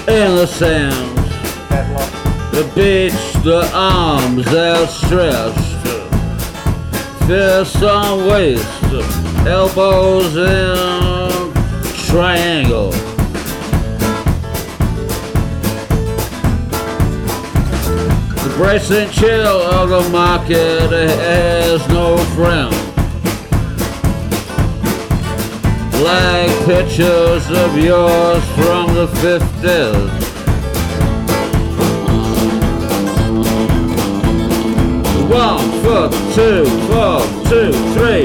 in the sand. The beach, the arms outstretched, fists on waist, elbows in triangle. The bracing chill of the market has no friend. Like pictures of yours from the 50s. 1, 4, 2, 4, 2, 3.